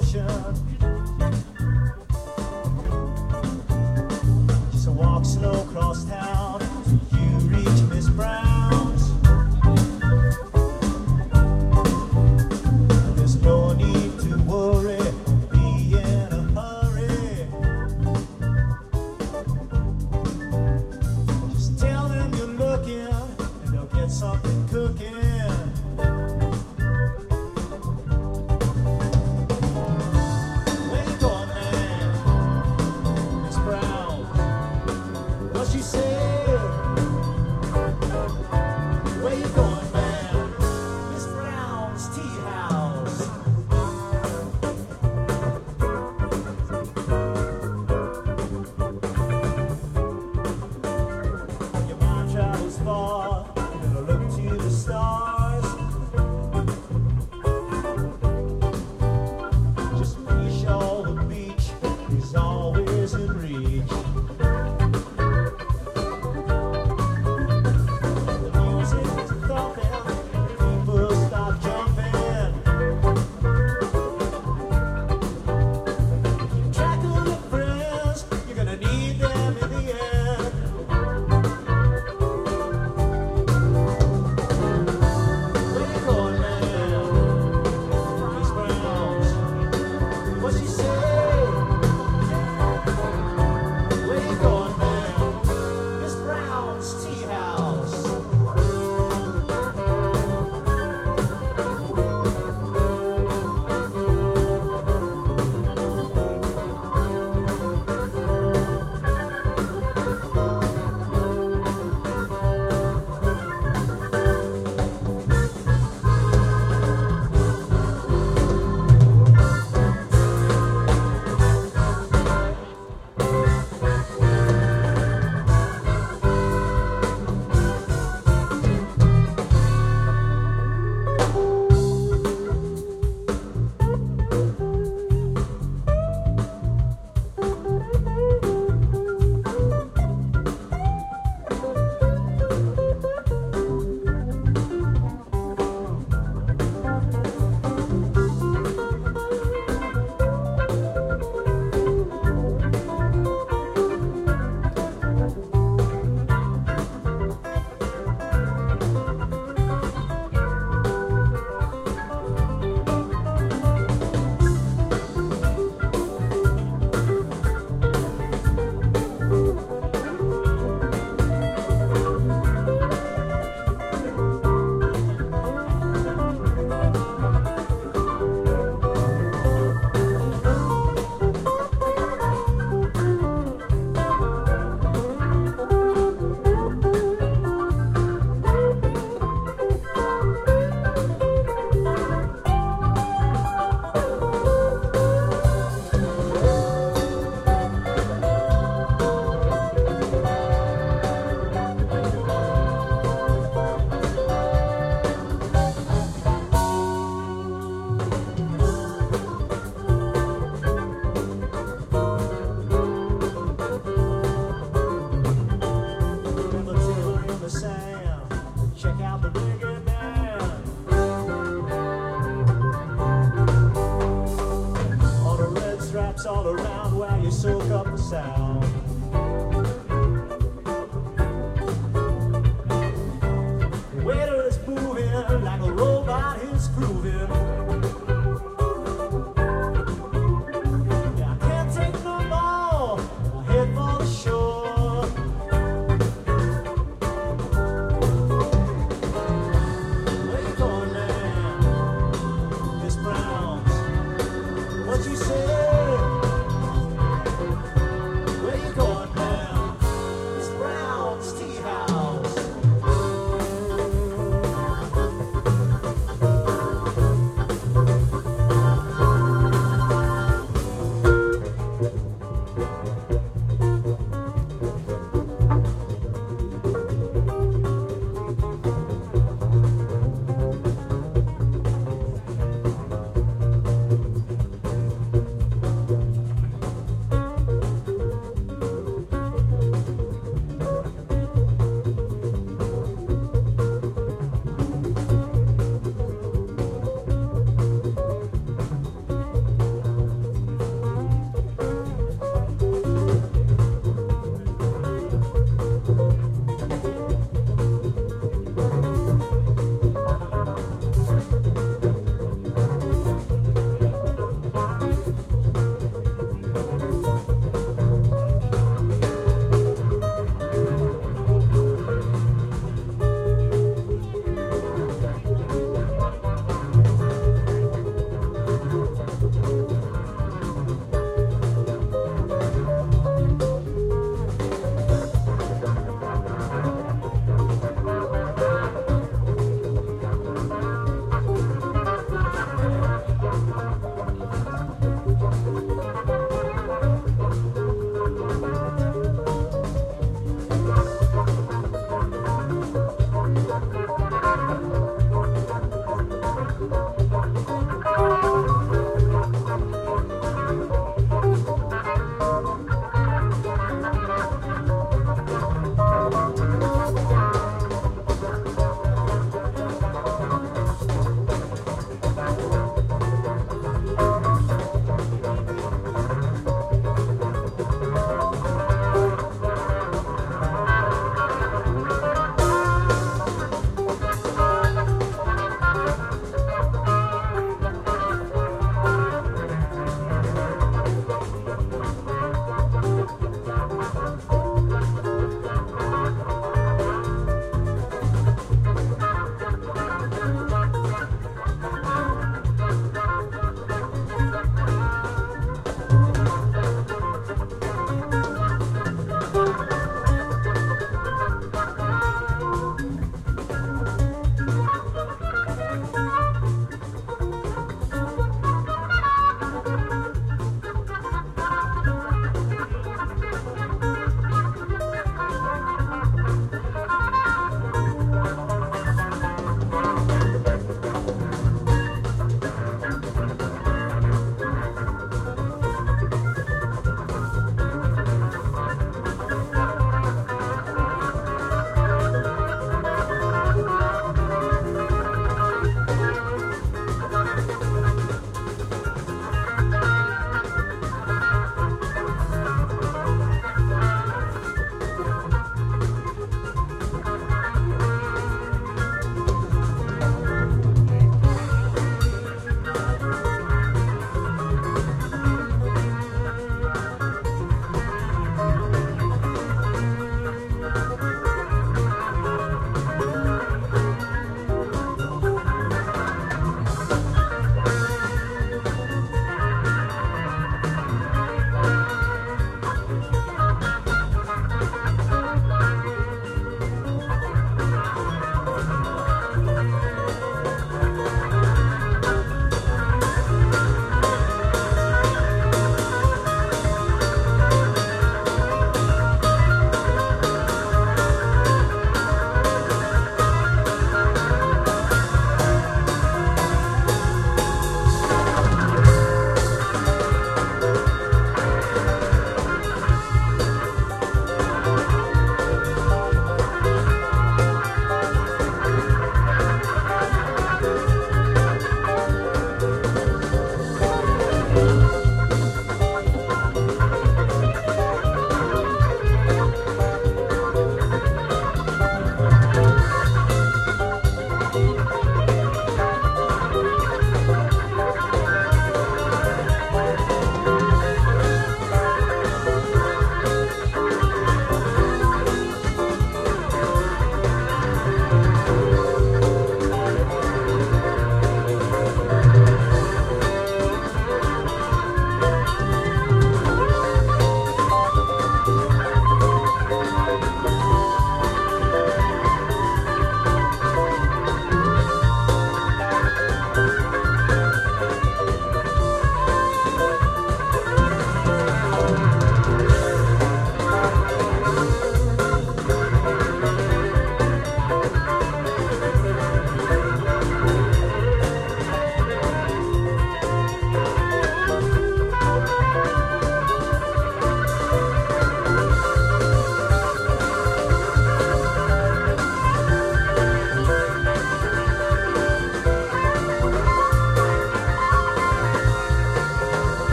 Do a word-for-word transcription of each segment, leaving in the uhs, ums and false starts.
ocean. Just walk slow across town till you reach Miss Brown's. There's no need to worry, be in a hurry. Just tell them you're looking and they'll get something cooking. All around while you soak up the sound. The waiter is moving like a robot, he's grooving. Yeah, I can't take no more, I head for the shore. Where you going now, Miss Brown's? What you say? Where you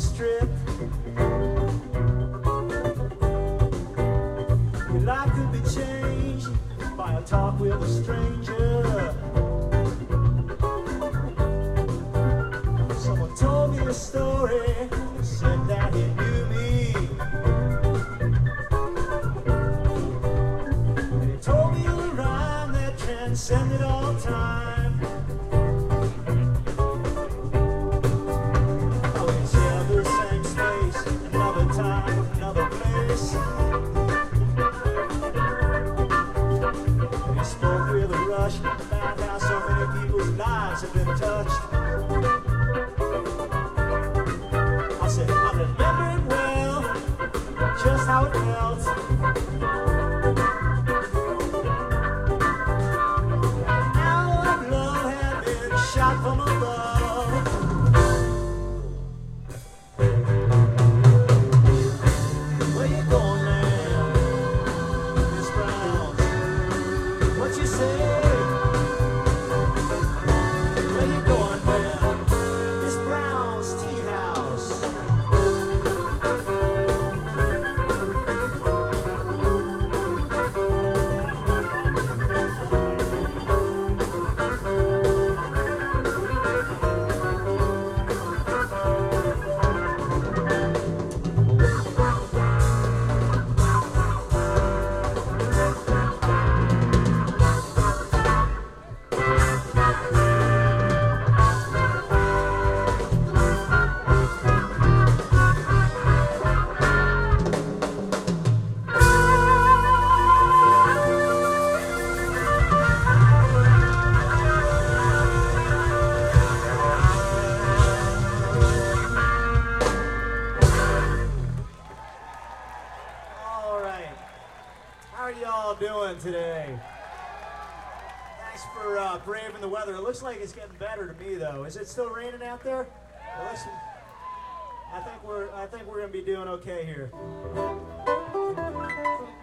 strip. Your life could be changed by a talk with a stranger. Someone told me a story, said that he knew me. And he told me a rhyme that transcended all time. Oh, we share the same space, another time, another place. We spoke with a rush about how so many people's lives have been touched. I said, I remember it well, just how it felt. An hour of love had been shot from above. Where you going now, Miss Brown? What you say? Where you going now, Miss Brown's Tea House? All right. How are y'all doing today? Thanks for uh, braving the weather. It looks like it's getting better to me, though. Is it still raining out there? Well, listen, I think we're I think we're gonna be doing okay here.